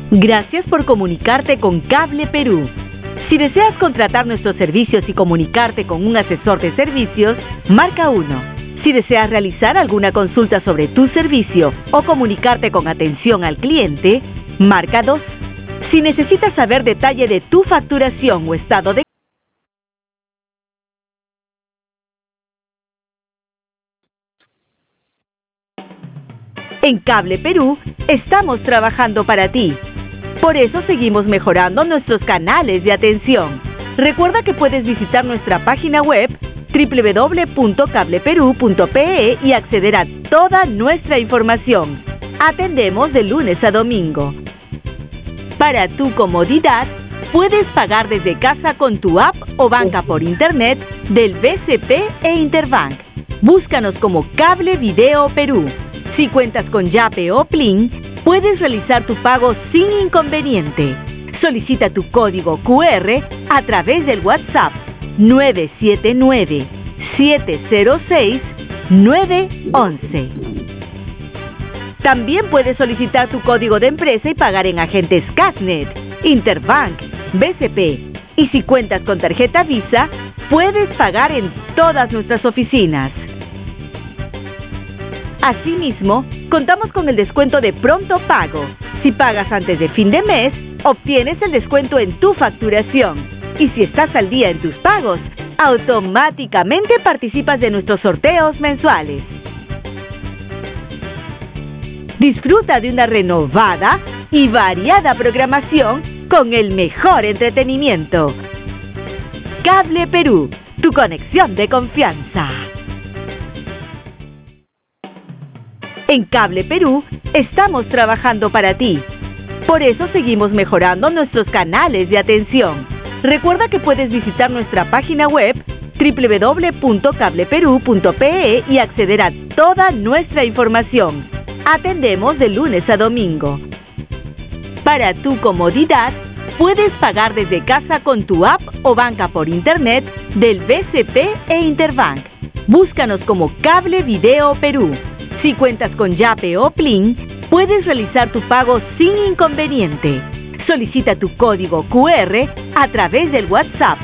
Gracias por comunicarte con Cable Perú. Si deseas contratar nuestros servicios y comunicarte con un asesor de servicios, marca 1. Si deseas realizar alguna consulta sobre tu servicio o comunicarte con atención al cliente, marca 2. Si necesitas saber detalle de tu facturación o estado de En Cable Perú, estamos trabajando para ti. Por eso seguimos mejorando nuestros canales de atención. Recuerda que puedes visitar nuestra página web www.cableperú.pe y acceder a toda nuestra información. Atendemos de lunes a domingo. Para tu comodidad, puedes pagar desde casa con tu app o banca por internet del BCP e Interbank. Búscanos como Cable Video Perú. Si cuentas con Yape o Plin, puedes realizar tu pago sin inconveniente. Solicita tu código QR a través del WhatsApp 979-706-911. También puedes solicitar tu código de empresa y pagar en agentes Casnet, Interbank, BCP. Y si cuentas con tarjeta Visa, puedes pagar en todas nuestras oficinas. Asimismo, contamos con el descuento de pronto pago. Si pagas antes de fin de mes, obtienes el descuento en tu facturación. Y si estás al día en tus pagos, automáticamente participas de nuestros sorteos mensuales. Disfruta de una renovada y variada programación con el mejor entretenimiento. Cable Perú, tu conexión de confianza. En Cable Perú, estamos trabajando para ti. Por eso seguimos mejorando nuestros canales de atención. Recuerda que puedes visitar nuestra página web www.cableperú.pe y acceder a toda nuestra información. Atendemos de lunes a domingo. Para tu comodidad, puedes pagar desde casa con tu app o banca por internet del BCP e Interbank. Búscanos como Cable Video Perú. Si cuentas con Yape o Plin, puedes realizar tu pago sin inconveniente. Solicita tu código QR a través del WhatsApp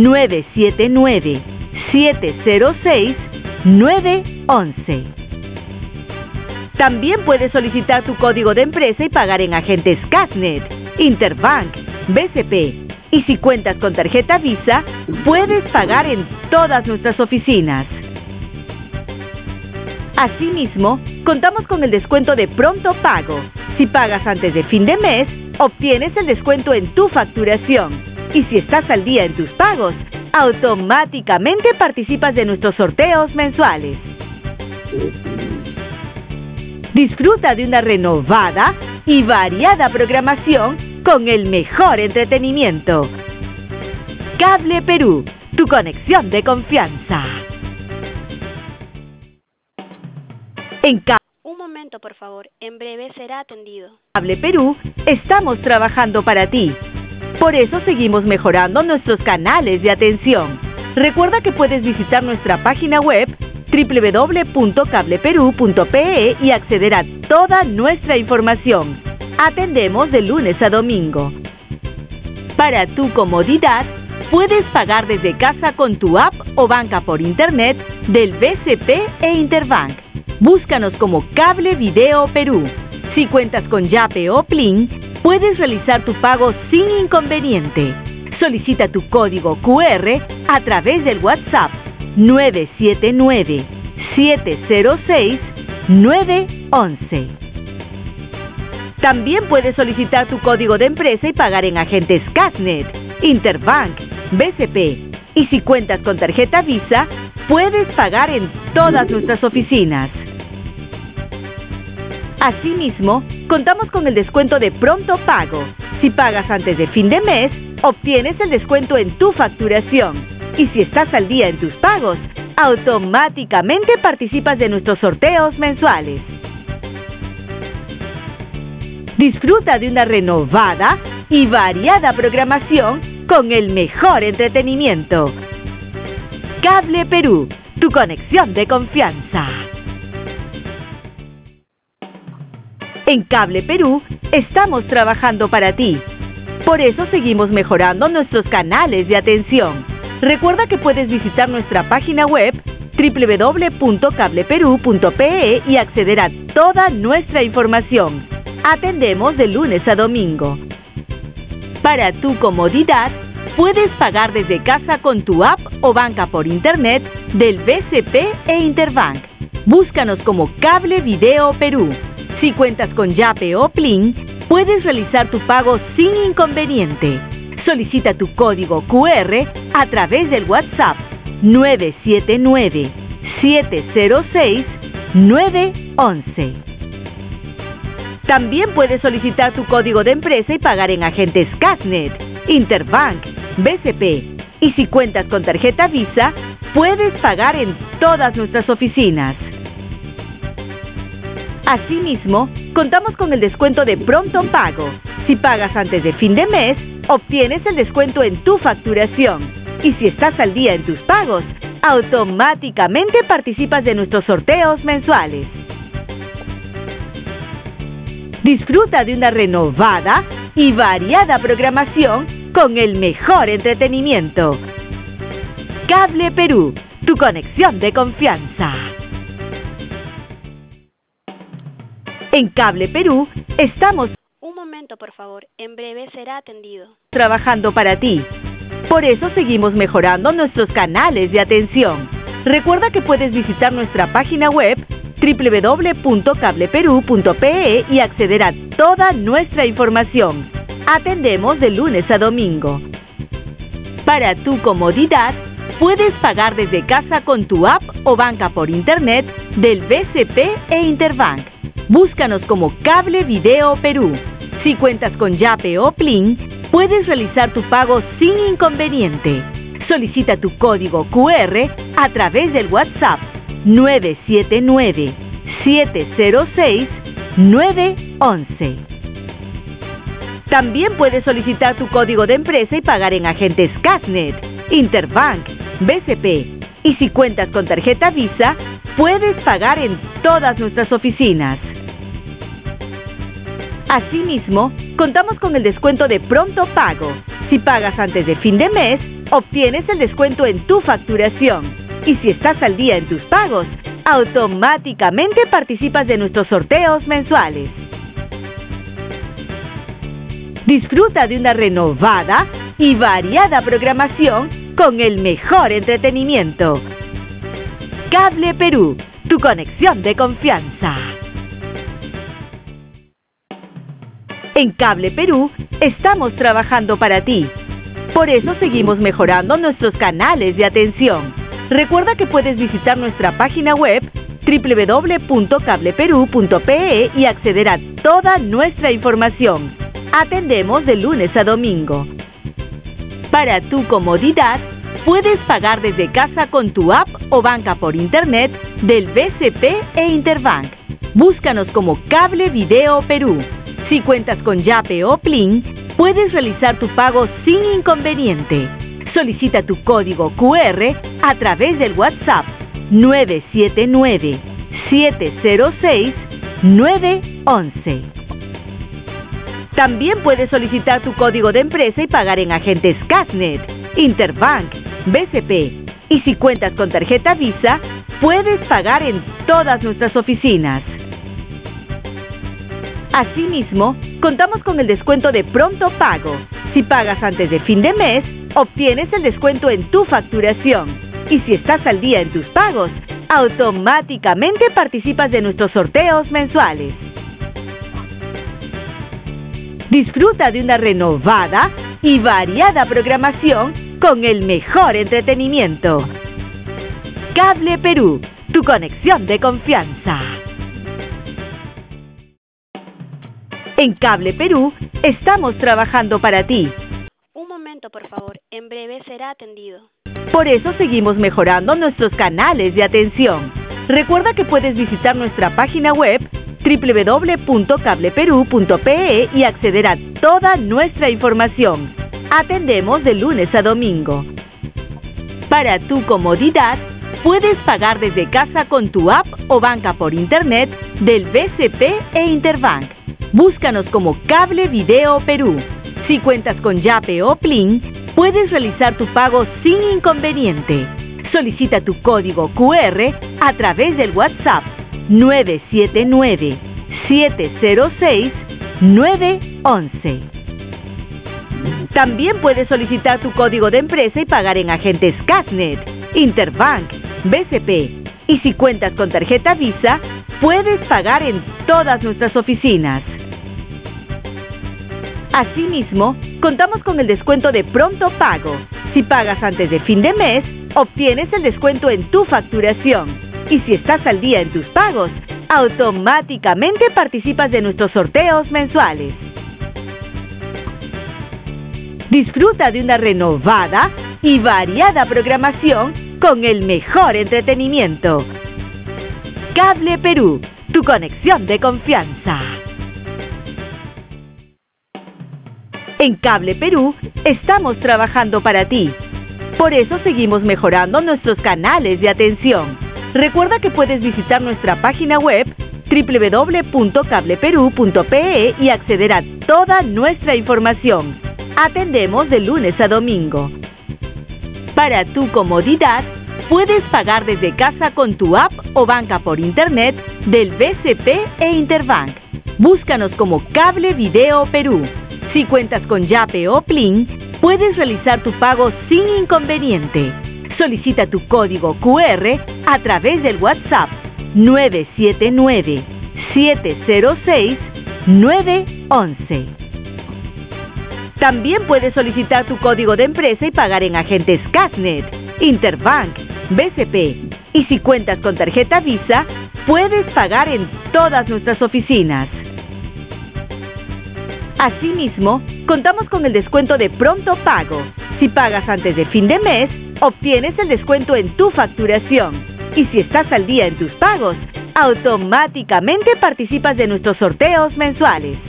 979-706-911. También puedes solicitar tu código de empresa y pagar en agentes Casnet, Interbank, BCP. Y si cuentas con tarjeta Visa, puedes pagar en todas nuestras oficinas. Asimismo, contamos con el descuento de pronto pago. Si pagas antes de fin de mes, obtienes el descuento en tu facturación. Y si estás al día en tus pagos, automáticamente participas de nuestros sorteos mensuales. Disfruta de una renovada y variada programación con el mejor entretenimiento. Cable Perú, tu conexión de confianza. Un momento, por favor. En breve será atendido. Cable Perú, estamos trabajando para ti. Por eso seguimos mejorando nuestros canales de atención. Recuerda que puedes visitar nuestra página web www.cableperú.pe y acceder a toda nuestra información. Atendemos de lunes a domingo. Para tu comodidad, puedes pagar desde casa con tu app o banca por internet del BCP e Interbank. Búscanos como Cable Video Perú. Si cuentas con Yape o Plin, puedes realizar tu pago sin inconveniente. Solicita tu código QR a través del WhatsApp 979-706-911. También puedes solicitar tu código de empresa y pagar en agentes Casnet, Interbank, BCP. Y si cuentas con tarjeta Visa, puedes pagar en todas nuestras oficinas. Asimismo, contamos con el descuento de pronto pago. Si pagas antes de fin de mes, obtienes el descuento en tu facturación. Y si estás al día en tus pagos, automáticamente participas de nuestros sorteos mensuales. Disfruta de una renovada y variada programación con el mejor entretenimiento. Cable Perú, tu conexión de confianza. En Cable Perú, estamos trabajando para ti. Por eso seguimos mejorando nuestros canales de atención. Recuerda que puedes visitar nuestra página web www.cableperú.pe y acceder a toda nuestra información. Atendemos de lunes a domingo. Para tu comodidad, puedes pagar desde casa con tu app o banca por internet del BCP e Interbank. Búscanos como Cable Video Perú. Si cuentas con Yape o Plin, puedes realizar tu pago sin inconveniente. Solicita tu código QR a través del WhatsApp 979-706-911. También puedes solicitar tu código de empresa y pagar en agentes Casnet, Interbank, BCP. Y si cuentas con tarjeta Visa, puedes pagar en todas nuestras oficinas. Asimismo, contamos con el descuento de Pronto Pago. Si pagas antes de fin de mes, obtienes el descuento en tu facturación. Y si estás al día en tus pagos, automáticamente participas de nuestros sorteos mensuales. Disfruta de una renovada y variada programación con el mejor entretenimiento. Cable Perú, tu conexión de confianza. En Cable Perú estamos Un momento, por favor. En breve será atendido. trabajando para ti. Por eso seguimos mejorando nuestros canales de atención. Recuerda que puedes visitar nuestra página web www.cableperú.pe y acceder a toda nuestra información. Atendemos de lunes a domingo. Para tu comodidad, puedes pagar desde casa con tu app o banca por internet del BCP e Interbank. Búscanos como Cable Video Perú. Si cuentas con Yape o Plin, puedes realizar tu pago sin inconveniente. Solicita tu código QR a través del WhatsApp 979-706-911. También puedes solicitar tu código de empresa y pagar en agentes Casnet, Interbank, BCP. Y si cuentas con tarjeta Visa, puedes pagar en todas nuestras oficinas. Asimismo, contamos con el descuento de Pronto Pago. Si pagas antes de fin de mes, obtienes el descuento en tu facturación. Y si estás al día en tus pagos, automáticamente participas de nuestros sorteos mensuales. Disfruta de una renovada y variada programación con el mejor entretenimiento. Cable Perú, tu conexión de confianza. En Cable Perú estamos trabajando para ti. Por eso seguimos mejorando nuestros canales de atención. Recuerda que puedes visitar nuestra página web www.cableperú.pe y acceder a toda nuestra información. Atendemos de lunes a domingo. Para tu comodidad, puedes pagar desde casa con tu app o banca por internet del BCP e Interbank. Búscanos como Cable Video Perú. Si cuentas con Yape o Plin, puedes realizar tu pago sin inconveniente. Solicita tu código QR a través del WhatsApp 979-706-911. También puedes solicitar tu código de empresa y pagar en agentes Casnet, Interbank, BCP. Y si cuentas con tarjeta Visa, puedes pagar en todas nuestras oficinas. Asimismo, contamos con el descuento de Pronto Pago. Si pagas antes de fin de mes, obtienes el descuento en tu facturación. Y si estás al día en tus pagos, automáticamente participas de nuestros sorteos mensuales. Disfruta de una renovada y variada programación con el mejor entretenimiento. Cable Perú, tu conexión de confianza. En Cable Perú estamos trabajando para ti. Un momento, por favor. En breve será atendido. Por eso seguimos mejorando nuestros canales de atención. Recuerda que puedes visitar nuestra página web www.cableperú.pe y acceder a toda nuestra información. Atendemos de lunes a domingo. Para tu comodidad, puedes pagar desde casa con tu app o banca por internet del BCP e Interbank. Búscanos como Cable Video Perú. Si cuentas con Yape o Plin, puedes realizar tu pago sin inconveniente. Solicita tu código QR a través del WhatsApp 979-706-911. También puedes solicitar tu código de empresa y pagar en agentes Casnet, Interbank, BCP. Y si cuentas con tarjeta Visa, puedes pagar en todas nuestras oficinas. Asimismo, contamos con el descuento de pronto pago. Si pagas antes de fin de mes, obtienes el descuento en tu facturación. Y si estás al día en tus pagos, automáticamente participas de nuestros sorteos mensuales. Disfruta de una renovada y variada programación con el mejor entretenimiento. Cable Perú, tu conexión de confianza. En Cable Perú estamos trabajando para ti. Por eso seguimos mejorando nuestros canales de atención. Recuerda que puedes visitar nuestra página web www.cableperú.pe y acceder a toda nuestra información. Atendemos de lunes a domingo. Para tu comodidad, puedes pagar desde casa con tu app o banca por internet del BCP e Interbank. Búscanos como Cable Video Perú. Si cuentas con Yape o Plin, puedes realizar tu pago sin inconveniente. Solicita tu código QR a través del WhatsApp 979-706-911. También puedes solicitar tu código de empresa y pagar en agentes Casnet, Interbank, BCP. Y si cuentas con tarjeta Visa, puedes pagar en todas nuestras oficinas. Asimismo, contamos con el descuento de pronto pago. Si pagas antes de fin de mes, obtienes el descuento en tu facturación. Y si estás al día en tus pagos, automáticamente participas de nuestros sorteos mensuales.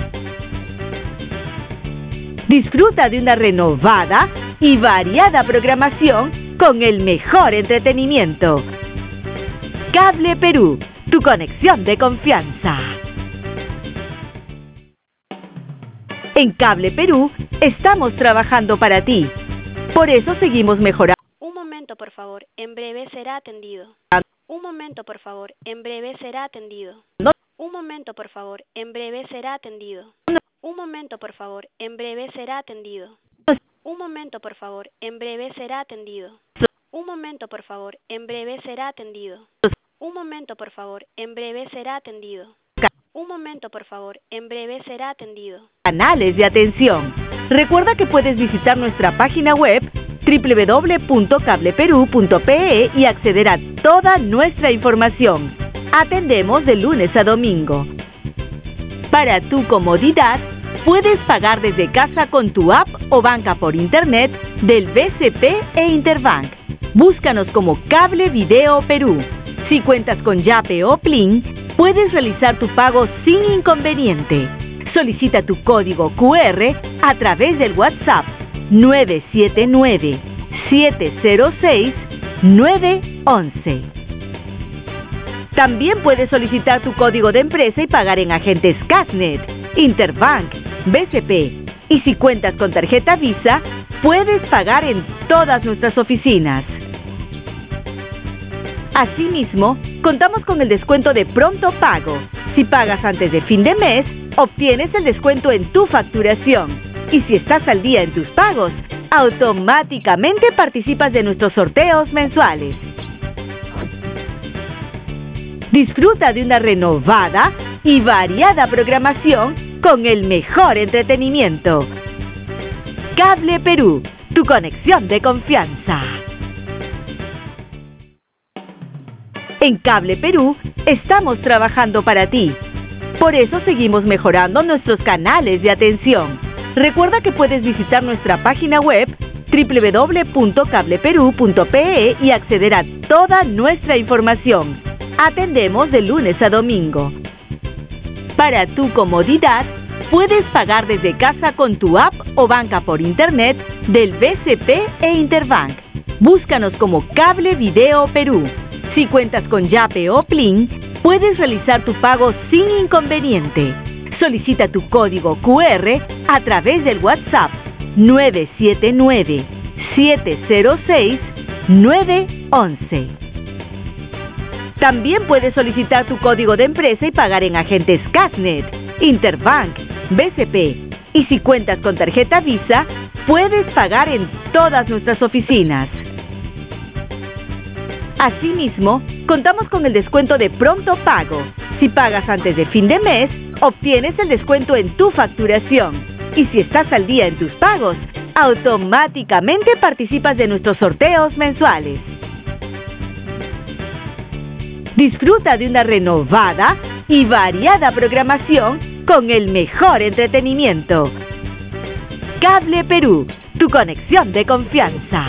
Disfruta de una renovada y variada programación con el mejor entretenimiento. Cable Perú, tu conexión de confianza. En Cable Perú estamos trabajando para ti. Por eso seguimos mejorando. Un momento, por favor. En breve será atendido. Un momento, por favor. En breve será atendido. Un momento, por favor. En breve será atendido. Un momento, por favor. En breve será atendido. Un momento, por favor. En breve será atendido. Un momento, por favor. En breve será atendido. Un momento, por favor. En breve será atendido. Un momento, por favor. En breve será atendido. Canales de atención. Recuerda que puedes visitar nuestra página web www.cableperú.pe y acceder a toda nuestra información. Atendemos de lunes a domingo. Para tu comodidad, puedes pagar desde casa con tu app o banca por internet del BCP e Interbank. Búscanos como Cable Video Perú. Si cuentas con Yape o Plin, puedes realizar tu pago sin inconveniente. Solicita tu código QR a través del WhatsApp 979-706-911. También puedes solicitar tu código de empresa y pagar en agentes Casnet, Interbank, BCP. Y si cuentas con tarjeta Visa, puedes pagar en todas nuestras oficinas. Asimismo, contamos con el descuento de pronto pago. Si pagas antes de fin de mes, obtienes el descuento en tu facturación. Y si estás al día en tus pagos, automáticamente participas de nuestros sorteos mensuales. Disfruta de una renovada y variada programación con el mejor entretenimiento. Cable Perú, tu conexión de confianza. En Cable Perú estamos trabajando para ti. Por eso seguimos mejorando nuestros canales de atención. Recuerda que puedes visitar nuestra página web www.cableperú.pe y acceder a toda nuestra información. Atendemos de lunes a domingo. Para tu comodidad, puedes pagar desde casa con tu app o banca por internet del BCP e Interbank. Búscanos como Cable Video Perú. Si cuentas con Yape o Plin, puedes realizar tu pago sin inconveniente. Solicita tu código QR a través del WhatsApp 979-706-911. También puedes solicitar tu código de empresa y pagar en agentes Cashnet, Interbank, BCP. Y si cuentas con tarjeta Visa, puedes pagar en todas nuestras oficinas. Asimismo, contamos con el descuento de pronto pago. Si pagas antes de fin de mes, obtienes el descuento en tu facturación. Y si estás al día en tus pagos, automáticamente participas de nuestros sorteos mensuales. Disfruta de una renovada y variada programación con el mejor entretenimiento. Cable Perú, tu conexión de confianza.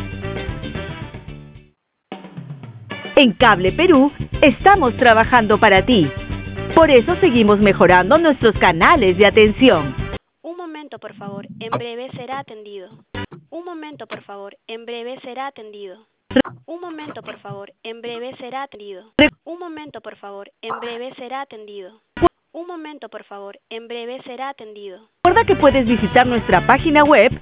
En Cable Perú estamos trabajando para ti. Por eso seguimos mejorando nuestros canales de atención. Un momento, por favor, en breve será atendido. Un momento, por favor, en breve será atendido. Un momento, por favor, en breve será atendido. Un momento, por favor, en breve será atendido. Un momento, por favor, en breve será atendido. Recuerda que puedes visitar nuestra página web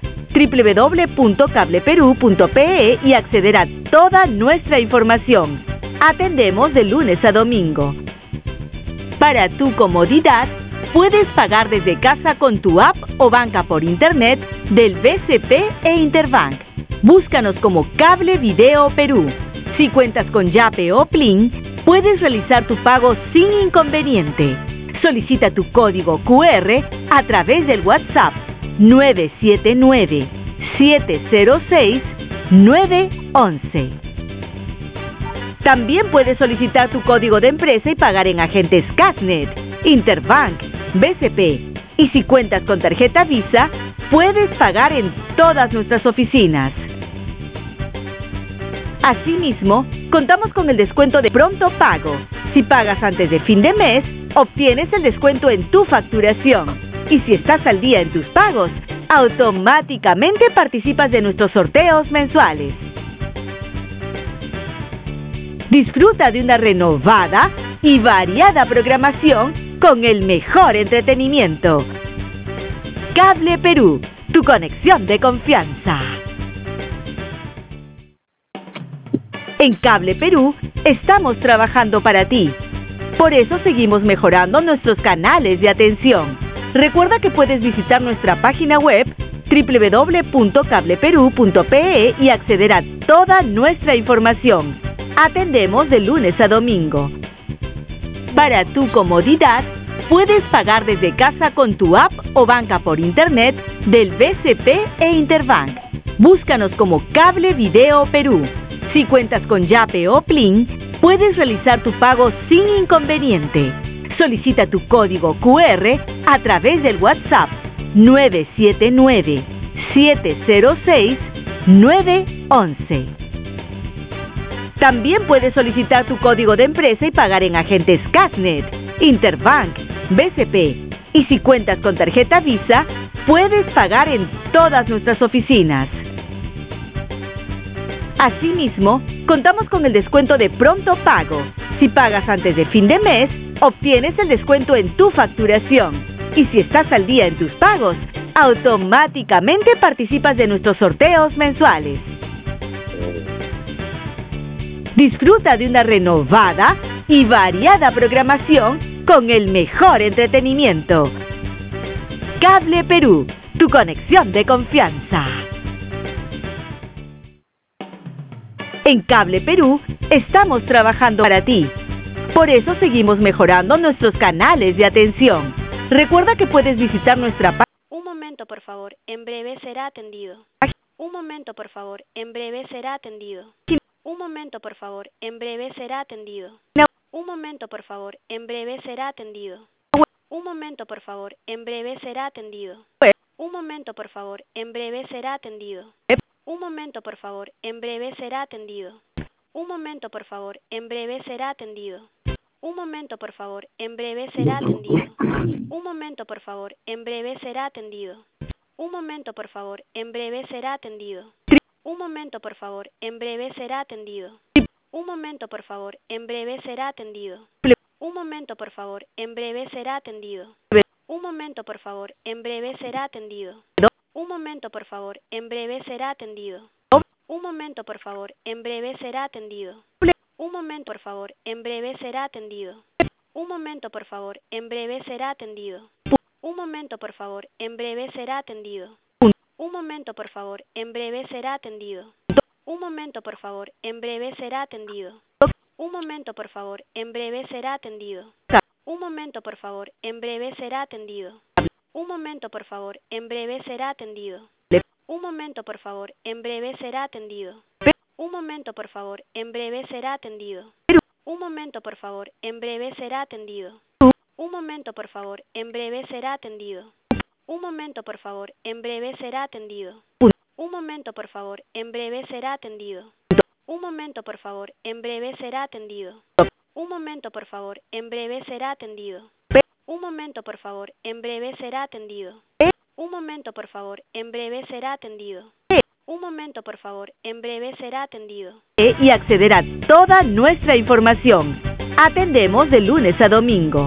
www.cableperú.pe y acceder a toda nuestra información. Atendemos de lunes a domingo. Para tu comodidad, puedes pagar desde casa con tu app o banca por internet del BCP e Interbank. Búscanos como Cable Video Perú. Si cuentas con Yape o Plin, puedes realizar tu pago sin inconveniente. Solicita tu código QR a través del WhatsApp 979-706-911. También puedes solicitar tu código de empresa y pagar en agentes Cashnet, Interbank, BCP. Y si cuentas con tarjeta Visa, puedes pagar en todas nuestras oficinas. Asimismo, contamos con el descuento de pronto pago. Si pagas antes de fin de mes, obtienes el descuento en tu facturación. Y si estás al día en tus pagos, automáticamente participas de nuestros sorteos mensuales. Disfruta de una renovada y variada programación con el mejor entretenimiento. Cable Perú, tu conexión de confianza. En Cable Perú estamos trabajando para ti. Por eso seguimos mejorando nuestros canales de atención. Recuerda que puedes visitar nuestra página web www.cableperú.pe y acceder a toda nuestra información. Atendemos de lunes a domingo. Para tu comodidad, puedes pagar desde casa con tu app o banca por internet del BCP e Interbank. Búscanos como Cable Video Perú. Si cuentas con Yape o Plin, puedes realizar tu pago sin inconveniente. Solicita tu código QR a través del WhatsApp 979-706-911. También puedes solicitar tu código de empresa y pagar en agentes Cashnet, Interbank, BCP. Y si cuentas con tarjeta Visa, puedes pagar en todas nuestras oficinas. Asimismo, contamos con el descuento de pronto pago. Si pagas antes de fin de mes, obtienes el descuento en tu facturación. Y si estás al día en tus pagos, automáticamente participas de nuestros sorteos mensuales. Disfruta de una renovada y variada programación con el mejor entretenimiento. Cable Perú, tu conexión de confianza. En Cable Perú estamos trabajando para ti. Por eso seguimos mejorando nuestros canales de atención. Recuerda que puedes visitar nuestra página. Un momento, por favor, en breve será atendido. Un momento, por favor, en breve será atendido. Un momento, por favor, en breve será atendido. Un momento, por favor, en breve será atendido. Un momento, por favor, en breve será atendido. Un momento, por favor, en breve será atendido. Un momento, por favor, en breve será atendido. Un momento, por favor, en breve será atendido. Un momento, por favor, en breve será atendido. Un momento, por favor, en breve será atendido. Un momento, por favor, en breve será atendido. Un momento, por favor, en breve será atendido. Un momento, por favor, en breve será atendido. Un momento, por favor, en breve será atendido. Un momento, por favor. En breve será atendido. Un momento, por favor. En breve será atendido. Un momento, por favor. En breve será atendido. Un momento, por favor. En breve será atendido. Un momento, por favor. En breve será atendido. Un momento, por favor. En breve será atendido. Un momento, por favor. En breve será atendido. Un momento, por favor. En breve será atendido. Un momento, por favor. En breve será atendido. Un momento, por favor. En breve será atendido. Un momento, por favor. En breve será atendido. Un momento, por favor. En breve será atendido. Un momento, por favor. En breve será atendido. Un momento, por favor. En breve será atendido. Un momento, por favor. En breve será atendido. Un momento, por favor. En breve será atendido. Un momento, por favor. En breve será atendido. Un momento, por favor. En breve será atendido. Un momento, por favor. En breve será atendido. Un momento, por favor. En breve será atendido. Un momento, por favor. En breve será atendido. Un momento, por favor. En breve será atendido. Y acceder a toda nuestra información. Atendemos de lunes a domingo.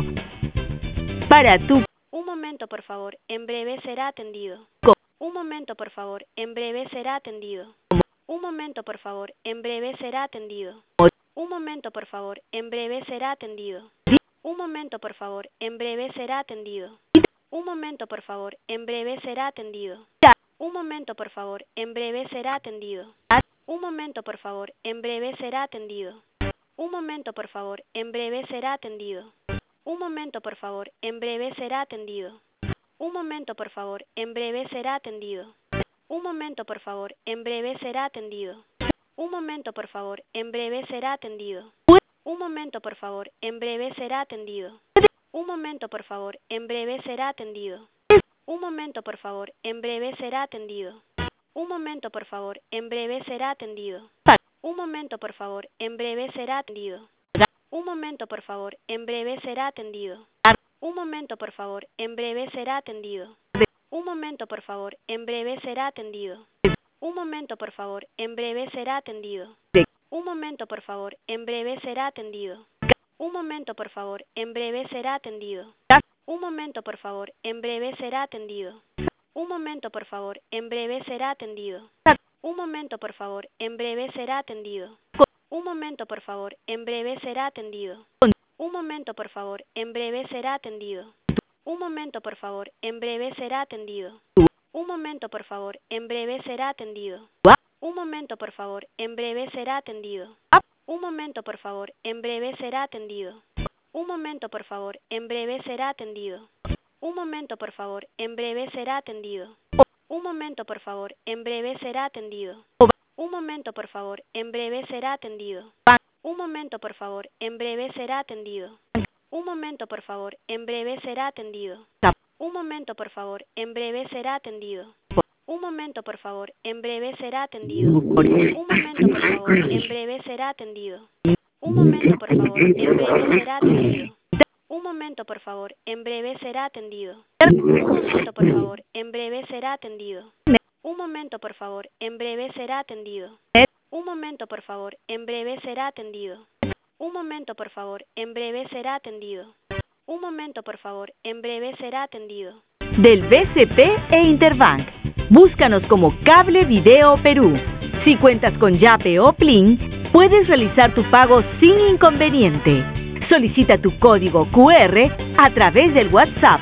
Para tu... Un momento, por favor. En breve será atendido. Un momento, por favor. En breve será atendido. Un momento, por favor. En breve será atendido. Un momento, por favor. En breve será atendido. Un momento, por favor. En breve será atendido. Un momento, por favor. En breve será atendido. Un momento, por favor. En breve será atendido. Un momento, por favor. En breve será atendido. Un momento, por favor. En breve será atendido. Un momento, por favor. En breve será atendido. Un momento, por favor. En breve será atendido. Un momento, por favor. En breve será atendido. Un momento, por favor. En breve será atendido. Un momento, por favor. En breve será atendido. Un momento, por favor. En breve será atendido. Un momento, por favor. En breve será atendido. Un momento, por favor. En breve será atendido. Un momento, por favor. En breve será atendido. Un momento, por favor. En breve será atendido. Un momento, por favor. En breve será atendido. Un momento, por favor. En breve será atendido. Un momento, por favor. En breve será atendido. Un momento, por favor. En breve será atendido. Un momento, por favor. En breve será atendido. Un momento, por favor. En breve será atendido. Un momento, por favor. En breve será atendido. Un momento, por favor. En breve será atendido. Un momento, por favor. En breve será atendido. Un momento, por favor. En breve será atendido. Un momento, por favor. En breve será atendido. Un momento, por favor. En breve será atendido. Un momento, por favor. En breve será atendido. Un momento, por favor. En breve será atendido. Un momento, por favor. En breve será atendido. Un momento, por favor. En breve será atendido. Un momento, por favor. En breve será atendido. Un momento, por favor. En breve será atendido. Un momento, por favor. En breve será atendido. Un momento, por favor. En breve será atendido. Un momento, por favor. En breve será atendido. Un momento, por favor. En breve será atendido. Un momento, por favor. En breve será atendido. Un momento, por favor. En breve será atendido. Un momento, por favor. En breve será atendido. Un momento, por favor. En breve será atendido. Un momento, por favor. En breve será atendido. Un momento, por favor. En breve será atendido. Un momento, por favor. En breve será atendido. Un momento, por favor. En breve será atendido. Del BCP e Interbank. Búscanos como Cable Video Perú. Si cuentas con Yape o Plin, puedes realizar tu pago sin inconveniente. Solicita tu código QR a través del WhatsApp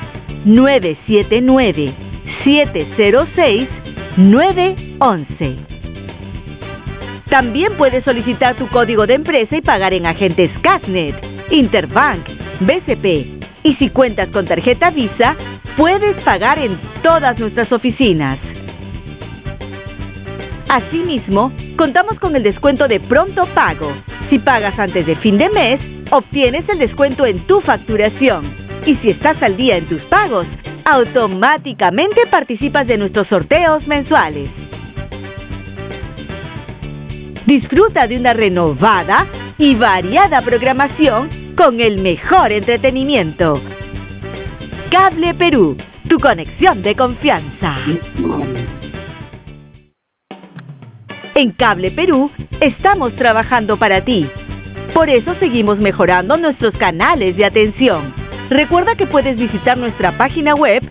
979-706-911. También puedes solicitar tu código de empresa y pagar en agentes Casnet, Interbank, BCP. Y si cuentas con tarjeta Visa, puedes pagar en todas nuestras oficinas. Asimismo, contamos con el descuento de pronto pago. Si pagas antes de fin de mes, obtienes el descuento en tu facturación. Y si estás al día en tus pagos, automáticamente participas de nuestros sorteos mensuales. Disfruta de una renovada y variada programación con el mejor entretenimiento. Cable Perú, tu conexión de confianza. En Cable Perú estamos trabajando para ti. Por eso seguimos mejorando nuestros canales de atención, Recuerda que puedes visitar nuestra página web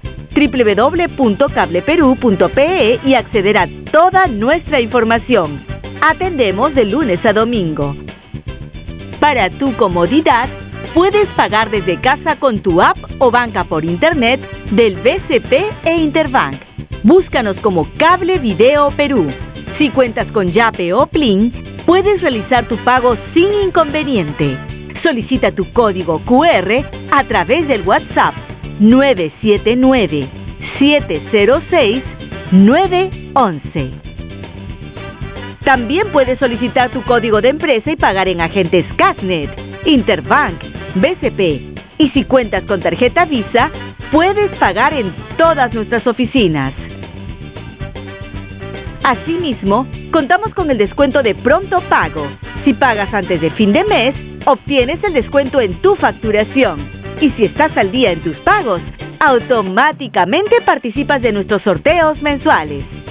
www.cableperu.pe y acceder a toda nuestra información. Atendemos de lunes a domingo. Para tu comodidad, puedes pagar desde casa con tu app o banca por internet del BCP e Interbank. Búscanos como Cable Video Perú. Si cuentas con Yape o Plin, puedes realizar tu pago sin inconveniente. Solicita tu código QR a través del WhatsApp 979-706-911. También puedes solicitar tu código de empresa y pagar en agentes Casnet, Interbank, BCP. Y si cuentas con tarjeta Visa, puedes pagar en todas nuestras oficinas. Asimismo, contamos con el descuento de pronto pago. Si pagas antes de fin de mes, obtienes el descuento en tu facturación. Y si estás al día en tus pagos, automáticamente participas de nuestros sorteos mensuales.